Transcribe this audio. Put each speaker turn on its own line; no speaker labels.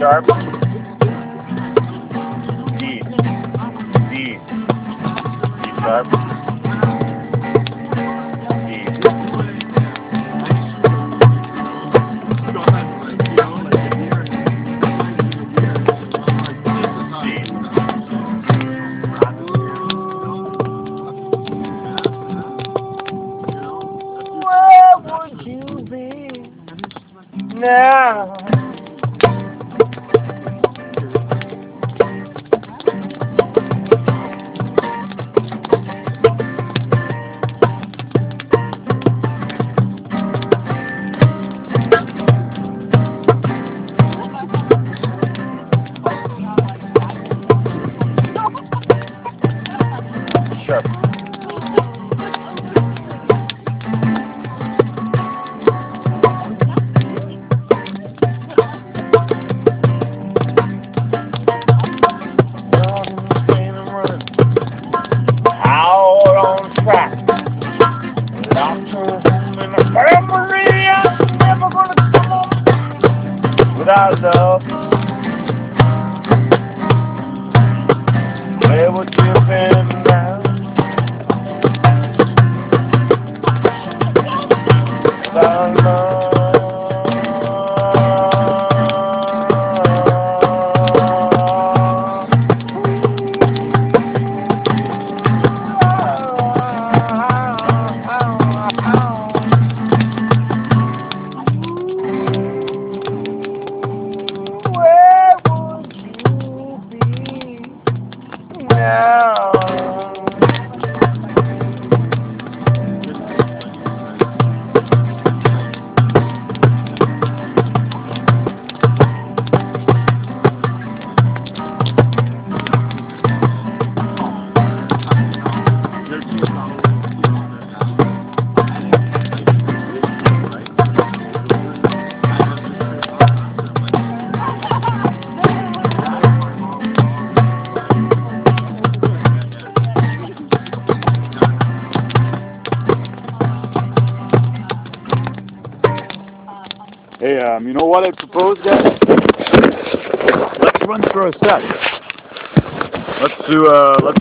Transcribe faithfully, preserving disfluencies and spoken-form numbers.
sharp, D, D, D sharp, D, C. Where would you be now? Sharp. Out on track. Locked her home in a family. I'm never gonna come home without love. Where would you been now? Without love. Where would you be now?
Hey, um, you know what I propose, guys? Let's run through a set. Let's do uh, let's